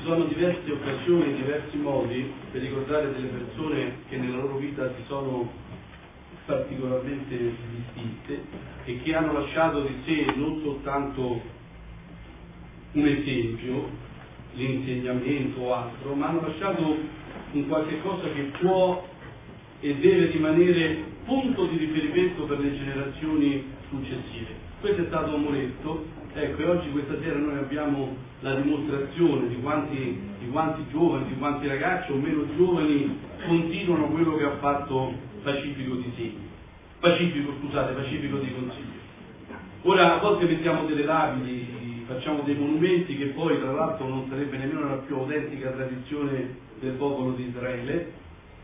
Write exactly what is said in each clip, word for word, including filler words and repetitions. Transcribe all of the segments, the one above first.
sono diverse occasioni, diversi modi per ricordare delle persone che nella loro vita si sono particolarmente distinte e che hanno lasciato di sé non soltanto un esempio, l'insegnamento o altro, ma hanno lasciato un qualche cosa che può e deve rimanere punto di riferimento per le generazioni successive. Questo è stato Moretto, ecco, e oggi questa sera noi abbiamo la dimostrazione di quanti, di quanti giovani, di quanti ragazzi o meno giovani continuano quello che ha fatto Pacifico di Segni, Pacifico, scusate, Pacifico di Consiglio. Ora, a volte mettiamo delle lapidi, facciamo dei monumenti che poi tra l'altro non sarebbe nemmeno la più autentica tradizione del popolo di Israele.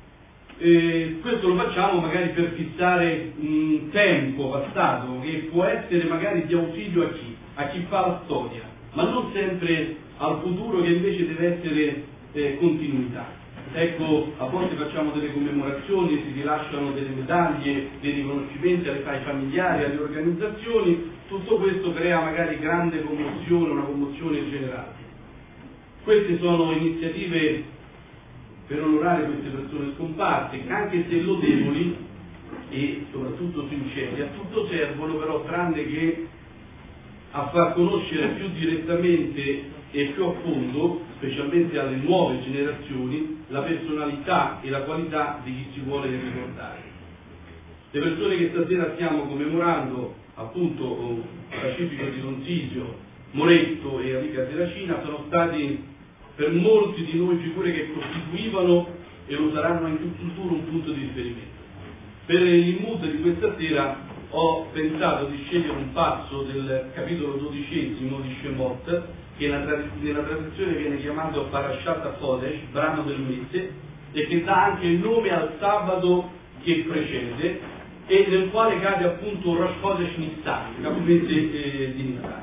E questo lo facciamo magari per fissare un tempo passato che può essere magari di ausilio a chi? A chi fa la storia, ma non sempre al futuro che invece deve essere eh, continuità. Ecco, a volte facciamo delle commemorazioni, si rilasciano delle medaglie, dei riconoscimenti ai familiari, alle organizzazioni, tutto questo crea magari grande commozione, una commozione generale. Queste sono iniziative per onorare queste persone scomparse, che anche se lodevoli e soprattutto sinceri, a tutto servono però tranne che a far conoscere più direttamente e più a fondo, specialmente alle nuove generazioni, la personalità e la qualità di chi si vuole ricordare. Le persone che stasera stiamo commemorando, appunto Pacifico di Consiglio, Moretto e Arrica Terracina, sono stati per molti di noi figure che costituivano e lo saranno anche in futuro un punto di riferimento. Per il mood di questa sera ho pensato di scegliere un passo del capitolo dodicesimo di Shemot, che nella tradizione viene chiamato Parashat Kodesh, brano del mese, e che dà anche il nome al sabato che precede e nel quale cade appunto Rosh Chodesh Nissan, capomese eh, di Nissan.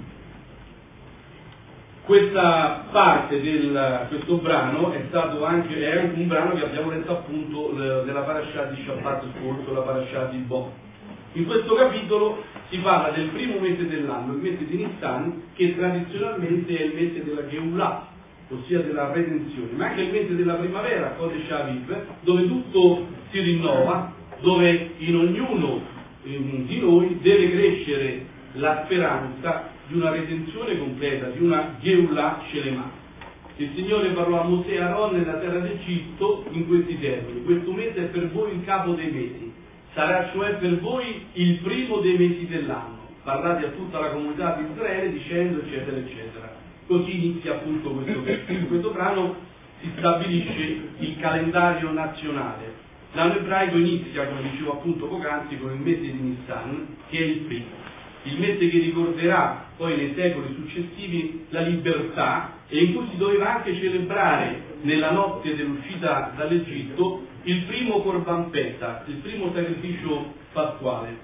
Questa parte del questo brano è stato anche, è anche un brano che abbiamo letto appunto nella Parashat di Shabbat scorso, la Parashat di Bo. In questo capitolo si parla del primo mese dell'anno, il mese di Nissan, che tradizionalmente è il mese della Geulah, ossia della redenzione, ma anche il mese della primavera, Kodesh Aviv, dove tutto si rinnova, dove in ognuno di noi deve crescere la speranza di una redenzione completa, di una Geulah Shelema. Il Signore parlò a Mosè e Aaron nella terra d'Egitto in questi termini: questo mese è per voi il capo dei mesi, sarà cioè per voi il primo dei mesi dell'anno. Parlate a tutta la comunità di Israele dicendo eccetera eccetera. Così inizia appunto questo in questo brano si stabilisce il calendario nazionale. L'anno ebraico inizia, come dicevo appunto poc'anzi, con il mese di Nissan, che è il primo. Il mese che ricorderà poi nei secoli successivi la libertà e in cui si doveva anche celebrare nella notte dell'uscita dall'Egitto il primo Corban Pesach, il primo sacrificio pasquale,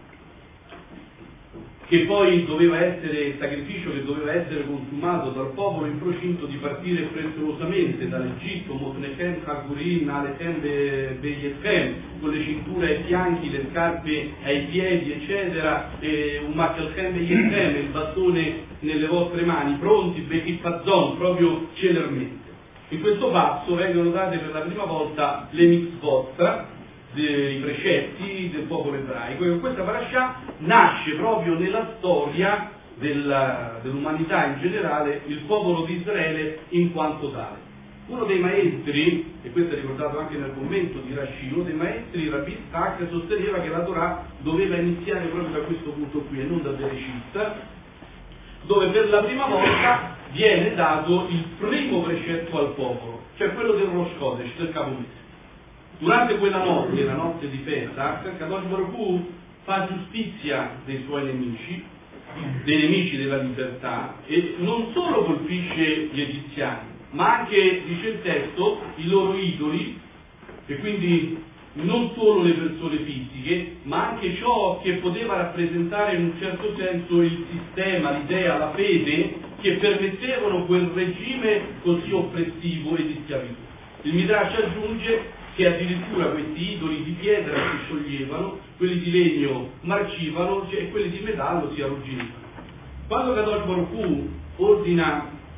che poi doveva essere sacrificio che doveva essere consumato dal popolo in procinto di partire frettolosamente dall'Egitto, Motnechem, Hagurin, Alechem, Beyechem, con le cinture ai fianchi, le scarpe ai piedi, eccetera, e un Machelchem Beyechem, il bastone nelle vostre mani, pronti, Bechifazzon, proprio celermente. In questo passo vengono date per la prima volta le mitzvot, dei precetti del popolo ebraico, e questa parasha nasce proprio nella storia della, dell'umanità in generale, il popolo di Israele in quanto tale. Uno dei maestri, e questo è ricordato anche nel commento di Rashi, uno dei maestri, Rabbi Yitzhak, sosteneva che la Torah doveva iniziare proprio da questo punto qui e non da Bereshit, dove per la prima volta viene dato il primo precetto al popolo, cioè quello del Rosh Chodesh, del capo mese. Durante quella notte, la notte di Pesach, Kadosh Baruch Hu fa giustizia dei suoi nemici, dei nemici della libertà, e non solo colpisce gli egiziani, ma anche, dice il testo, i loro idoli, e quindi non solo le persone fisiche, ma anche ciò che poteva rappresentare in un certo senso il sistema, l'idea, la fede, che permettevano quel regime così oppressivo e di schiavitù. Il Midrash aggiunge che addirittura questi idoli di pietra si scioglievano, quelli di legno marcivano e quelli di metallo si arrugginivano. Quando Kadosh Baruch Hu ordina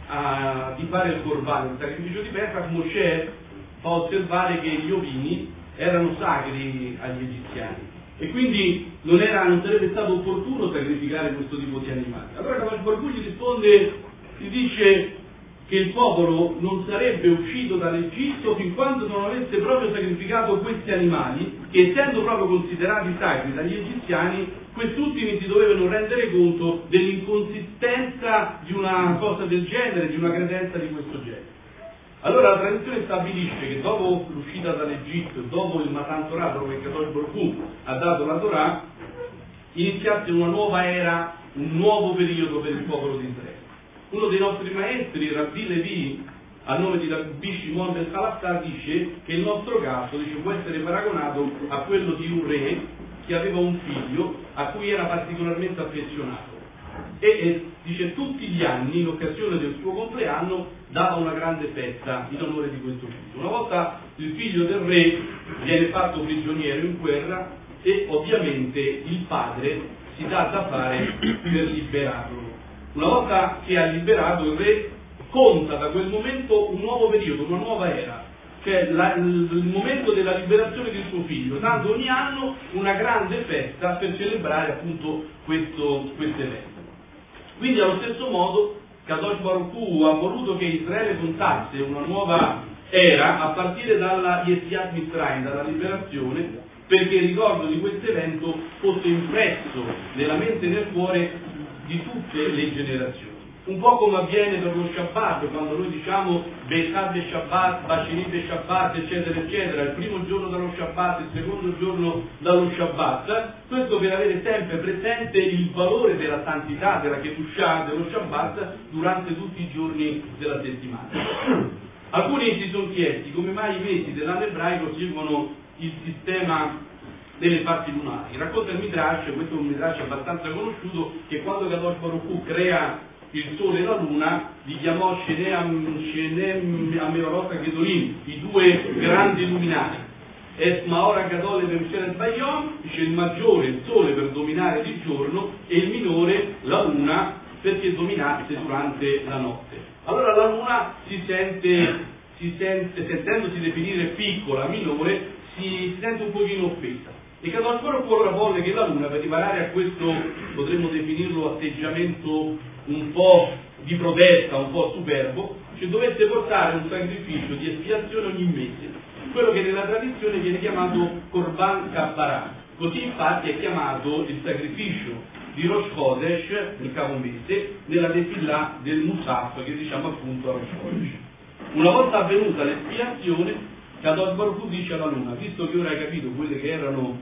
a, di fare il Corban, il sacrificio di Pesach, Mosè fa osservare che gli ovini erano sacri agli egiziani e quindi non, era, non sarebbe stato opportuno sacrificare questo tipo di animali. Allora Kadosh Baruch Hu gli risponde, gli dice che il popolo non sarebbe uscito dall'Egitto fin quando non avesse proprio sacrificato questi animali, che essendo proprio considerati sacri dagli egiziani, quest'ultimi si dovevano rendere conto dell'inconsistenza di una cosa del genere, di una credenza di questo genere. Allora la tradizione stabilisce che dopo l'uscita dall'Egitto e dopo il Matan Torah, dopo che Kadosh Baruch Hu ha dato la Torah, iniziasse una nuova era, un nuovo periodo per il popolo di Israele. Uno dei nostri maestri, Rabbi Levi, a nome di Rabbi Shimon ben Chalassah, dice che il nostro caso dice, può essere paragonato a quello di un re che aveva un figlio a cui era particolarmente affezionato e, e dice tutti gli anni, in occasione del suo compleanno, dava una grande festa in onore di questo figlio. Una volta il figlio del re viene fatto prigioniero in guerra e ovviamente il padre si dà da fare per liberarlo. Una volta che ha liberato, il re conta da quel momento un nuovo periodo, una nuova era, cioè la, il, il momento della liberazione del suo figlio, dando ogni anno una grande festa per celebrare appunto questo evento. Quindi allo stesso modo Kadosh Baruch Hu ha voluto che Israele contasse una nuova era a partire dalla Yetziat Mitzrayim, dalla liberazione, perché il ricordo di questo evento fosse impresso nella mente e nel cuore di tutte le generazioni. Un po' come avviene per lo Shabbat, quando noi diciamo Besad de Shabbat, Bashirit de Shabbat, eccetera, eccetera, il primo giorno dallo Shabbat, il secondo giorno dallo Shabbat, questo per avere sempre presente il valore della santità, della Kedushah, dello Shabbat durante tutti i giorni della settimana. Alcuni si sono chiesti come mai i mesi dell'anno ebraico seguono il sistema delle fasi lunari. Racconta il Midrash, questo è un Midrash abbastanza conosciuto, che quando Kadosh Baruch Hu crea il sole e la luna, li chiamò Shenem, Shenem Amerolot Gedolim, i due grandi luminari. Es Maora Gadol e Memshelet Bayom, dice il maggiore, il sole per dominare di giorno, e il minore, la luna, perché dominasse durante la notte. Allora la luna si sente, si sente sentendosi definire piccola, minore, si sente un pochino offesa. E Kadosh Baruch Hu ora volle che la luna, per riparare a questo, potremmo definirlo atteggiamento un po' di protesta, un po' superbo, cioè dovesse portare un sacrificio di espiazione ogni mese, quello che nella tradizione viene chiamato Korban Kapparah. Così infatti è chiamato il sacrificio di Rosh Chodesh, il capo mese, nella Tefillah del Musaf, che diciamo appunto a Rosh Chodesh. Una volta avvenuta l'espiazione, Kadosh Baruch Hu dice alla luna, visto che ora hai capito quelle che erano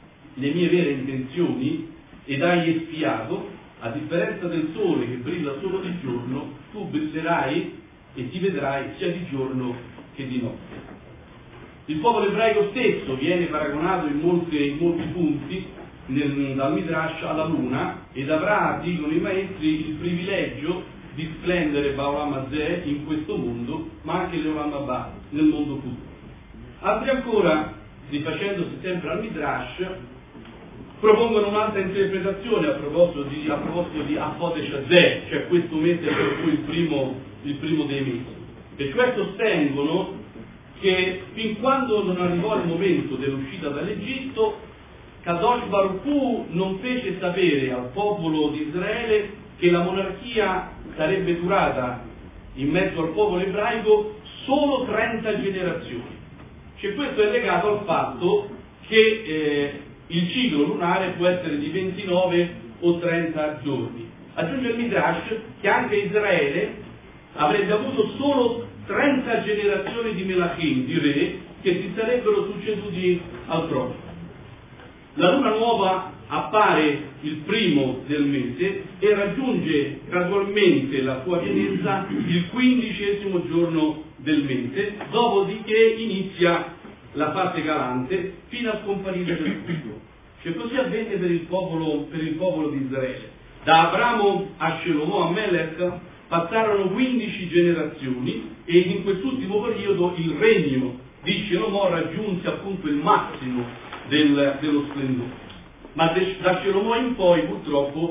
le mie vere intenzioni ed hai espiato, a differenza del sole che brilla solo di giorno, tu brillerai e ti vedrai sia di giorno che di notte. Il popolo ebraico stesso viene paragonato in, molte, in molti punti nel, dal Midrash alla luna ed avrà, dicono i maestri, il privilegio di splendere Ba'olam Hazeh in questo mondo, ma anche l'Olam Haba, nel mondo futuro. Altri ancora, rifacendosi sempre al Midrash, propongono un'altra interpretazione a proposito di, a proposito di Apodesh Hazeh, cioè questo mese per cui il primo, il primo dei mesi, e cioè sostengono che fin quando non arrivò il momento dell'uscita dall'Egitto, Kadosh Baruch Hu non fece sapere al popolo di Israele che la monarchia sarebbe durata in mezzo al popolo ebraico solo trenta generazioni. Cioè questo è legato al fatto che eh, il ciclo lunare può essere di ventinove o trenta giorni. Aggiunge il Midrash che anche Israele avrebbe avuto solo trenta generazioni di Melachim, di re, che si sarebbero succeduti al trono. La luna nuova appare il primo del mese e raggiunge gradualmente la sua pienezza il quindicesimo giorno del mese, dopodiché inizia la fase calante fino a scomparire del tutto. Cioè così avvenne per il popolo, per il popolo di Israele. Da Abramo a Shelomo a Melech passarono quindici generazioni e in quest'ultimo periodo il regno di Shelomo raggiunse appunto il massimo del, dello splendore. Ma de, da Shelomo in poi purtroppo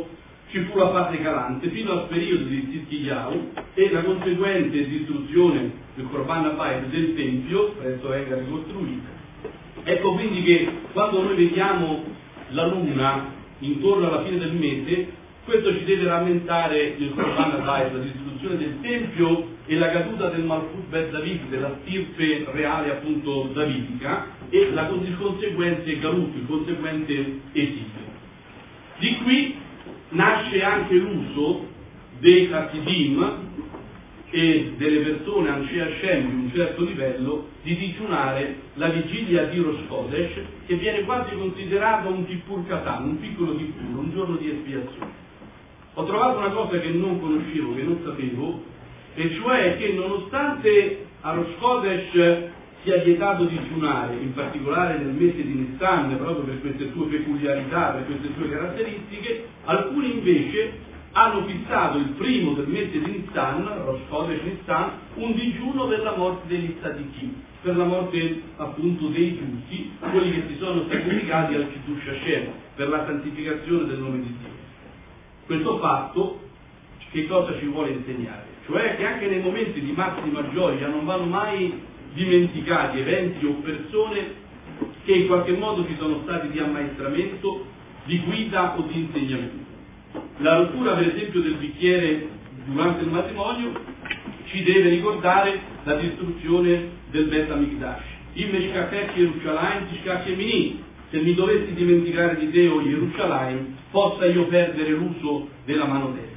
ci fu la fase calante fino al periodo di Tzidkiyahu e la conseguente distruzione del Korban Habayit del Tempio, presto venga ricostruito. Ecco quindi che quando noi vediamo la luna intorno alla fine del mese, questo ci deve rammentare il Korban Habayit, la distruzione del Tempio e la caduta del Malchut Bet David, della stirpe reale appunto davidica, e la, il conseguente galut, il conseguente esilio. Di qui nasce anche l'uso dei Hasidim e delle persone Anshe Hashem di un certo livello di digiunare la vigilia di Rosh Chodesh, che viene quasi considerato un Kippur Katan, un piccolo Kippur, un giorno di espiazione. Ho trovato una cosa che non conoscevo, che non sapevo, e cioè che nonostante a Rosh Chodesh sia vietato digiunare, in particolare nel mese di Nissan, proprio per queste sue peculiarità, per queste sue caratteristiche, alcuni invece hanno fissato il primo del mese di Nissan, Rosh Chodesh Nissan, un digiuno per la morte degli tzadikim, per la morte appunto dei giusti, quelli che si sono sacrificati al Kiddush Hashem, per la santificazione del nome di Dio. Questo fatto che cosa ci vuole insegnare? Cioè che anche nei momenti di massima gioia non vanno mai dimenticati eventi o persone che in qualche modo ci sono stati di ammaestramento, di guida o di insegnamento. La rottura per esempio del bicchiere durante il matrimonio ci deve ricordare la distruzione del Bet HaMikdash. Imme Shkakek Yerushalayim Tishkak Yemini. Se mi dovessi dimenticare di te o Yerushalayim, possa io perdere l'uso della mano destra.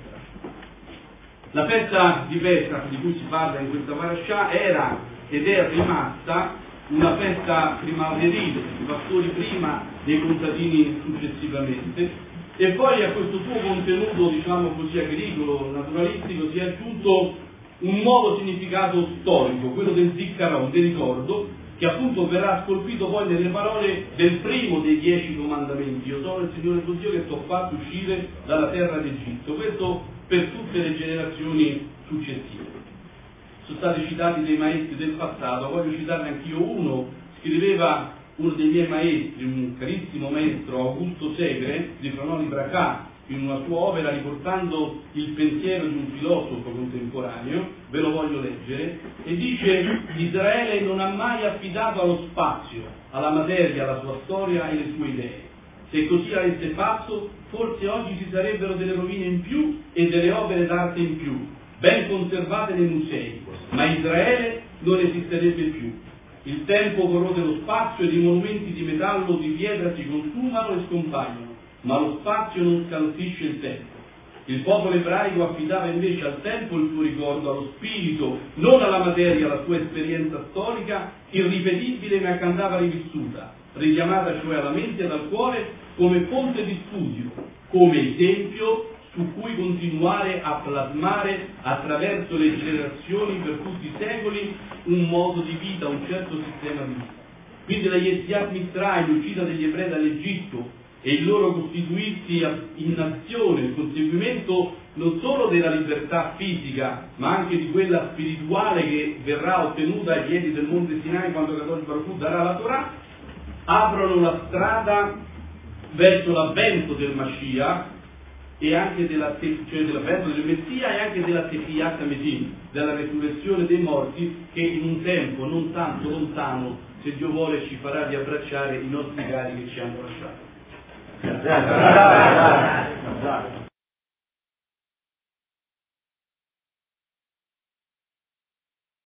La festa di Pesach di cui si parla in questa parasha era ed è rimasta una festa primaverile, i pastori prima e i contadini successivamente, e poi a questo suo contenuto, diciamo così, agricolo, naturalistico, si è aggiunto un nuovo significato storico, quello del ziccaron, del ricordo, che appunto verrà scolpito poi nelle parole del primo dei dieci comandamenti: io sono il Signore tuo Dio che ti ho fatto uscire dalla terra d'Egitto. Questo per tutte le generazioni successive. Sono stati citati dei maestri del passato, voglio citarne anch'io uno. Scriveva uno dei miei maestri, un carissimo maestro, Augusto Segre, di Franoni Bracà, in una sua opera riportando il pensiero di un filosofo contemporaneo, ve lo voglio leggere, e dice: Israele non ha mai affidato allo spazio, alla materia, alla sua storia e alle sue idee. Se così avesse fatto, forse oggi ci sarebbero delle rovine in più e delle opere d'arte in più, ben conservate nei musei, ma Israele non esisterebbe più. Il tempo corrode lo spazio ed i monumenti di metallo o di pietra si consumano e scompaiono, ma lo spazio non scalfisce il tempo. Il popolo ebraico affidava invece al tempo il suo ricordo, allo spirito, non alla materia, alla sua esperienza storica, irripetibile ma che andava rivissuta, richiamata cioè alla mente e al cuore come fonte di studio, come esempio su cui continuare a plasmare attraverso le generazioni per tutti i secoli un modo di vita, un certo sistema di vita. Quindi la Yetziat Mitzrayim, l'uscita degli ebrei dall'Egitto e il loro costituirsi in nazione, il conseguimento non solo della libertà fisica, ma anche di quella spirituale che verrà ottenuta ai piedi del Monte Sinai quando Kadosh Baruch Hu darà la Torah, aprono la strada verso l'avvento del Mashiach e anche della, cioè dell'avvento del Messia e anche della Tefiyat Hametim, della resurrezione dei morti, che in un tempo non tanto lontano, se Dio vuole, ci farà riabbracciare i nostri cari che ci hanno lasciato.